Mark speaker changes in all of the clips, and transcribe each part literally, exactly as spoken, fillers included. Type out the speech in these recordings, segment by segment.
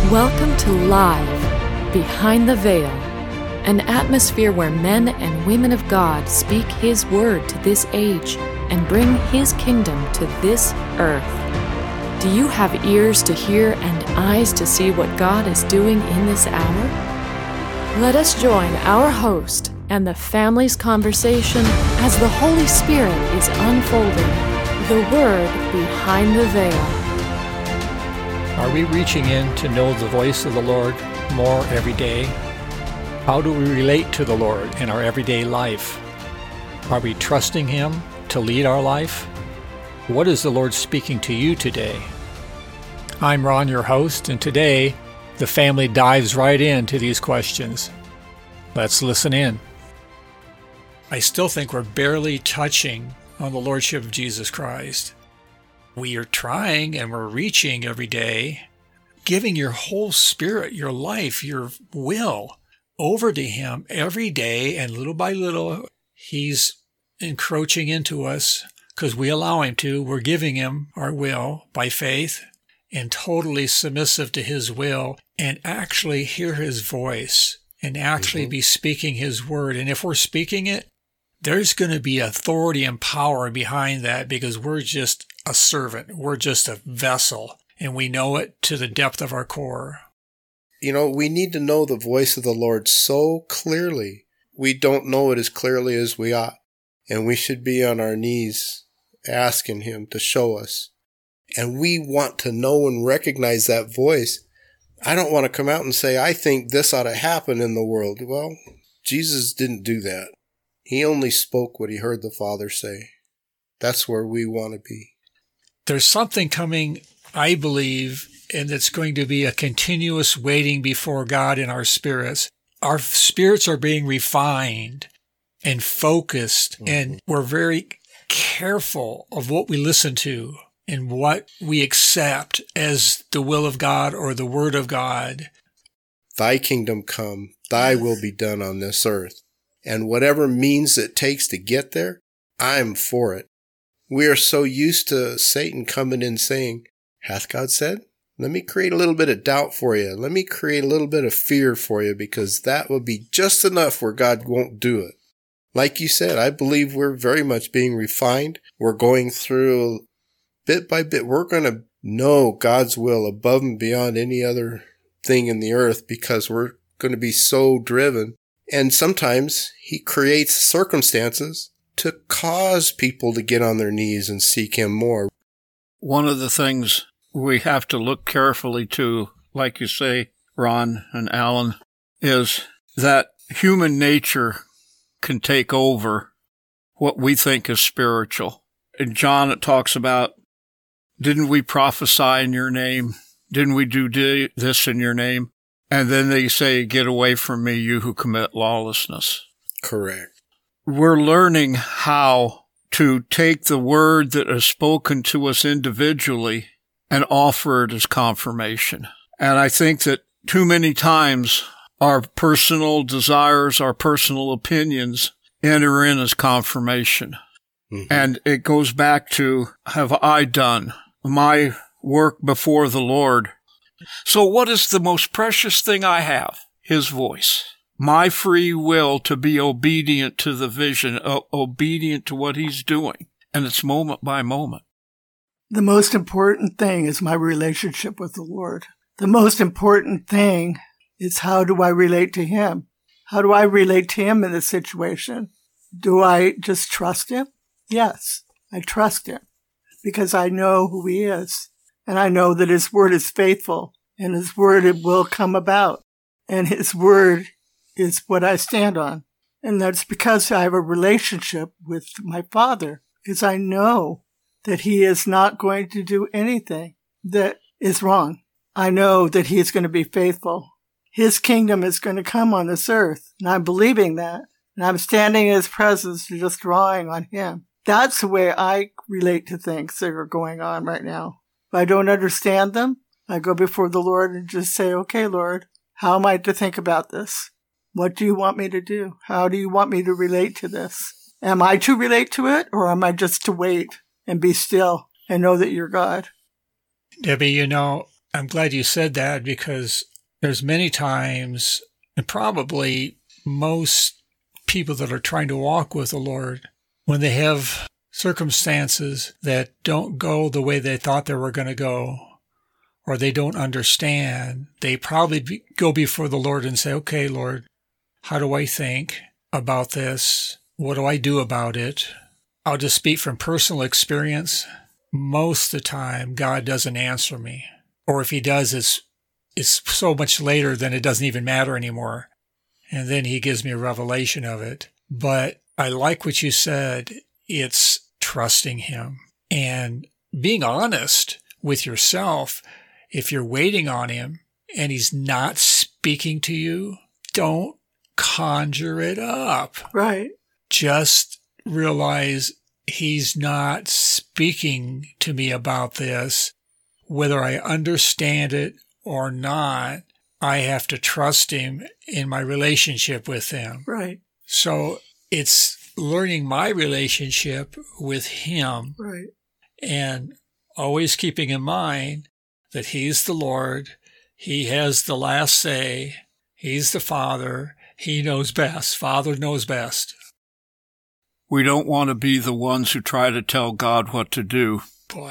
Speaker 1: Welcome to Live, Behind the Veil, an atmosphere where men and women of God speak His word to this age and bring His kingdom to this earth. Do you have ears to hear and eyes to see what God is doing in this hour? Let us join our host and the family's conversation as the Holy Spirit is unfolding the Word behind the veil.
Speaker 2: Are we reaching in to know the voice of the Lord more every day? How do we relate to the Lord in our everyday life? Are we trusting Him to lead our life? What is the Lord speaking to you today? I'm Ron, your host, and today the family dives right into these questions. Let's listen in. I still think we're barely touching on the Lordship of Jesus Christ. We are trying and we're reaching every day, giving your whole spirit, your life, your will over to Him every day, and little by little, He's encroaching into us because we allow Him to. We're giving Him our will by faith and totally submissive to His will and actually hear His voice and actually mm-hmm. be speaking His word. And if we're speaking it, there's going to be authority and power behind that because we're just a servant. We're just a vessel, and we know it to the depth of our core.
Speaker 3: You know, we need to know the voice of the Lord so clearly. We don't know it as clearly as we ought, and we should be on our knees asking Him to show us. And we want to know and recognize that voice. I don't want to come out and say, I think this ought to happen in the world. Well, Jesus didn't do that. He only spoke what He heard the Father say. That's where we want to be.
Speaker 2: There's something coming, I believe, and it's going to be a continuous waiting before God in our spirits. Our spirits are being refined and focused, mm-hmm. and we're very careful of what we listen to and what we accept as the will of God or the Word of God.
Speaker 3: Thy kingdom come, Thy will be done on this earth. And whatever means it takes to get there, I'm for it. We are so used to Satan coming in saying, hath God said? Let me create a little bit of doubt for you. Let me create a little bit of fear for you, because that will be just enough where God won't do it. Like you said, I believe we're very much being refined. We're going through bit by bit. We're going to know God's will above and beyond any other thing in the earth because we're going to be so driven. And sometimes He creates circumstances to cause people to get on their knees and seek Him more.
Speaker 4: One of the things we have to look carefully to, like you say, Ron and Alan, is that human nature can take over what we think is spiritual. In John, it talks about, didn't we prophesy in your name? Didn't we do this in your name? And then they say, get away from me, you who commit lawlessness.
Speaker 3: Correct.
Speaker 4: We're learning how to take the word that is spoken to us individually and offer it as confirmation. And I think that too many times our personal desires, our personal opinions enter in as confirmation. Mm-hmm. And it goes back to, have I done my work before the Lord? So what is the most precious thing I have? His voice. My free will to be obedient to the vision, uh, obedient to what He's doing. And it's moment by moment.
Speaker 5: The most important thing is my relationship with the Lord. The most important thing is, how do I relate to Him? How do I relate to Him in this situation? Do I just trust Him? Yes, I trust Him because I know who He is. And I know that His word is faithful, and His word it will come about. And His word is what I stand on. And that's because I have a relationship with my Father, because I know that He is not going to do anything that is wrong. I know that He is going to be faithful. His kingdom is going to come on this earth, and I'm believing that. And I'm standing in His presence, just drawing on Him. That's the way I relate to things that are going on right now. If I don't understand them, I go before the Lord and just say, okay, Lord, how am I to think about this? What do you want me to do? How do you want me to relate to this? Am I to relate to it, or am I just to wait and be still and know that you're God?
Speaker 2: Debbie, you know, I'm glad you said that, because there's many times, and probably most people that are trying to walk with the Lord, when they have circumstances that don't go the way they thought they were going to go, or they don't understand, they probably be, go before the Lord and say, okay, Lord, how do I think about this? What do I do about it? I'll just speak from personal experience. Most of the time, God doesn't answer me. Or if he does, it's, it's so much later then it doesn't even matter anymore. And then he gives me a revelation of it. But I like what you said. It's trusting him and being honest with yourself. If you're waiting on him and he's not speaking to you, don't conjure it up.
Speaker 5: Right.
Speaker 2: Just realize he's not speaking to me about this. Whether I understand it or not, I have to trust him in my relationship with him.
Speaker 5: Right.
Speaker 2: So it's learning my relationship with him.
Speaker 5: Right.
Speaker 2: And always keeping in mind that he's the Lord. He has the last say. He's the Father. He knows best. Father knows best.
Speaker 4: We don't want to be the ones who try to tell God what to do.
Speaker 2: Boy.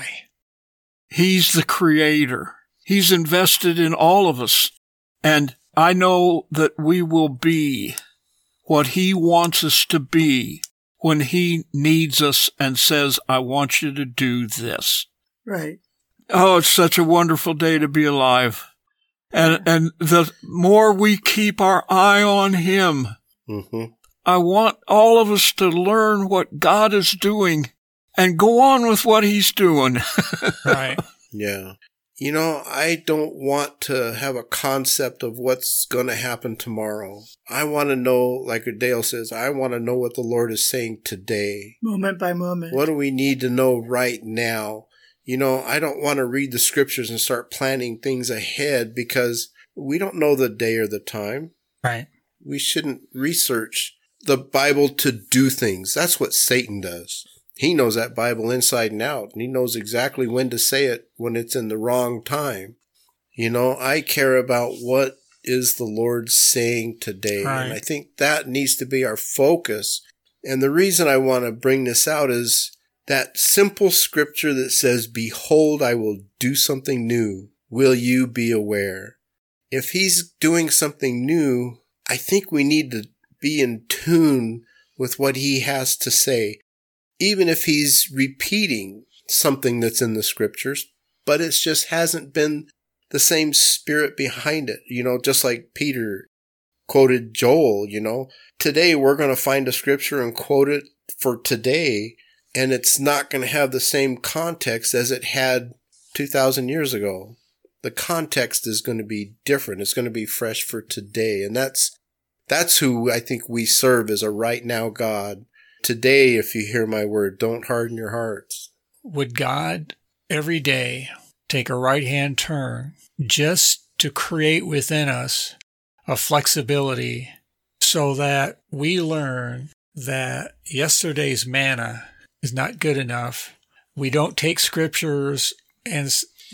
Speaker 4: He's the creator. He's invested in all of us. And I know that we will be what he wants us to be when he needs us and says, I want you to do this.
Speaker 5: Right.
Speaker 4: Oh, it's such a wonderful day to be alive. And and the more we keep our eye on him,
Speaker 3: Mm-hmm.
Speaker 4: I want all of us to learn what God is doing and go on with what he's doing.
Speaker 2: Right.
Speaker 3: Yeah. You know, I don't want to have a concept of what's going to happen tomorrow. I want to know, like Dale says, I want to know what the Lord is saying today.
Speaker 5: Moment by moment.
Speaker 3: What do we need to know right now? You know, I don't want to read the scriptures and start planning things ahead because we don't know the day or the time.
Speaker 2: Right.
Speaker 3: We shouldn't research the Bible to do things. That's what Satan does. He knows that Bible inside and out, and he knows exactly when to say it when it's in the wrong time. You know, I care about what is the Lord saying today,
Speaker 2: Right.
Speaker 3: and I think that needs to be our focus. And the reason I want to bring this out is that simple scripture that says, behold, I will do something new. Will you be aware? If he's doing something new, I think we need to be in tune with what he has to say, even if he's repeating something that's in the scriptures, but it just hasn't been the same spirit behind it. You know, just like Peter quoted Joel, you know, today we're going to find a scripture and quote it for today, and it's not going to have the same context as it had two thousand years ago. The context is going to be different. It's going to be fresh for today. And that's, that's who I think we serve as a right now God. Today, if you hear my word, don't harden your hearts.
Speaker 2: Would God every day take a right-hand turn just to create within us a flexibility so that we learn that yesterday's manna is not good enough? We don't take scriptures and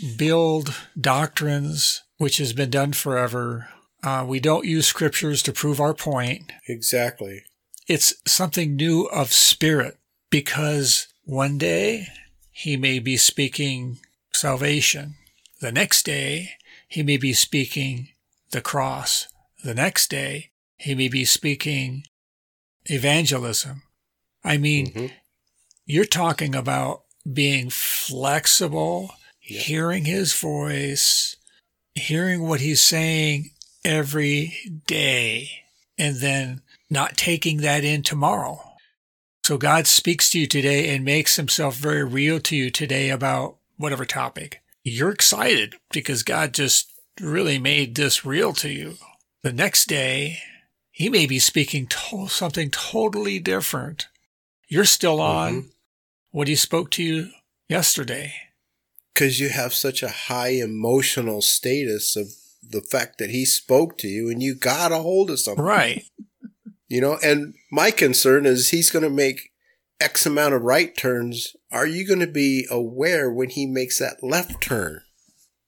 Speaker 2: build doctrines, which has been done forever. Uh, we don't use scriptures to prove our point.
Speaker 3: Exactly.
Speaker 2: It's something new of spirit, because one day he may be speaking salvation. The next day he may be speaking the cross. The next day he may be speaking evangelism. I mean, mm-hmm. You're talking about being flexible, yep. Hearing his voice, hearing what he's saying every day, and then not taking that in tomorrow. So God speaks to you today and makes himself very real to you today about whatever topic. You're excited because God just really made this real to you. The next day, he may be speaking to- something totally different. You're still on mm-hmm. what he spoke to you yesterday.
Speaker 3: Because you have such a high emotional status of the fact that he spoke to you and you got a hold of something.
Speaker 2: Right.
Speaker 3: You know, and my concern is he's going to make X amount of right turns. Are you going to be aware when he makes that left turn?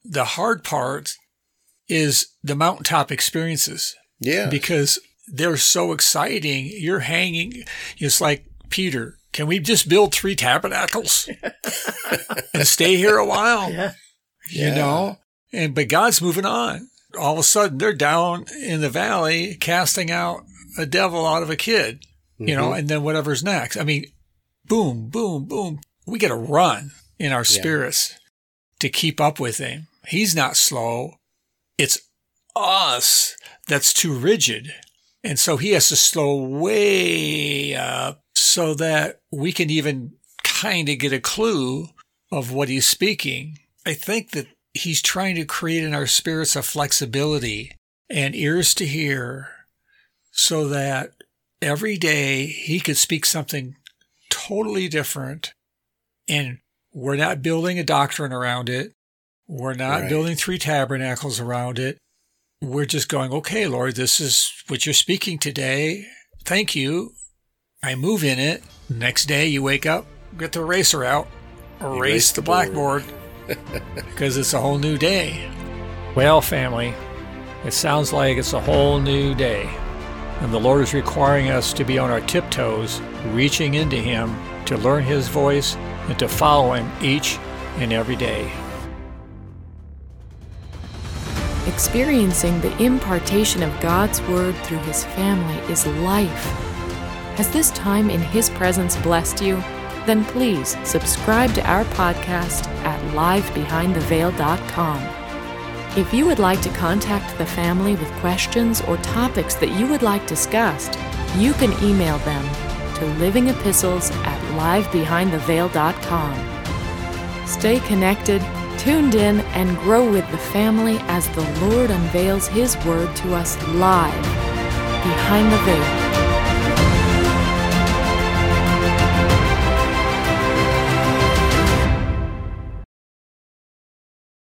Speaker 2: the hard part is the mountaintop experiences.
Speaker 3: Yeah.
Speaker 2: Because they're so exciting. You're hanging. It's like, Peter, can we just build three tabernacles and stay here a while?
Speaker 5: Yeah.
Speaker 2: You
Speaker 3: Yeah.
Speaker 2: know? And, but God's moving on. All of a sudden, they're down in the valley casting out a devil out of a kid, you know, and then whatever's next. I mean, boom, boom, boom. We got to run in our spirits to keep up with him. He's not slow. It's us that's too rigid. And so he has to slow way up so that we can even kind of get a clue of what he's speaking. I think that he's trying to create in our spirits a flexibility and ears to hear so that every day he could speak something totally different, and we're not building a doctrine around it. We're not
Speaker 3: Right.
Speaker 2: building three tabernacles around it. We're just going, okay, Lord, this is what you're speaking today. Thank you. I move in it. Next day you wake up, get the eraser out, erase,
Speaker 3: Erase
Speaker 2: the
Speaker 3: the board.
Speaker 2: blackboard because it's a whole new day. Well, family, it sounds like it's a whole new day. And the Lord is requiring us to be on our tiptoes, reaching into him to learn his voice and to follow him each and every day.
Speaker 1: Experiencing the impartation of God's Word through His family is life. Has this time in His presence blessed you? Then please subscribe to our podcast at live behind the veil dot com. If you would like to contact the family with questions or topics that you would like discussed, you can email them to living epistles at live behind the veil dot com. Stay connected, tuned in, and grow with the family as the Lord unveils His Word to us live behind the veil.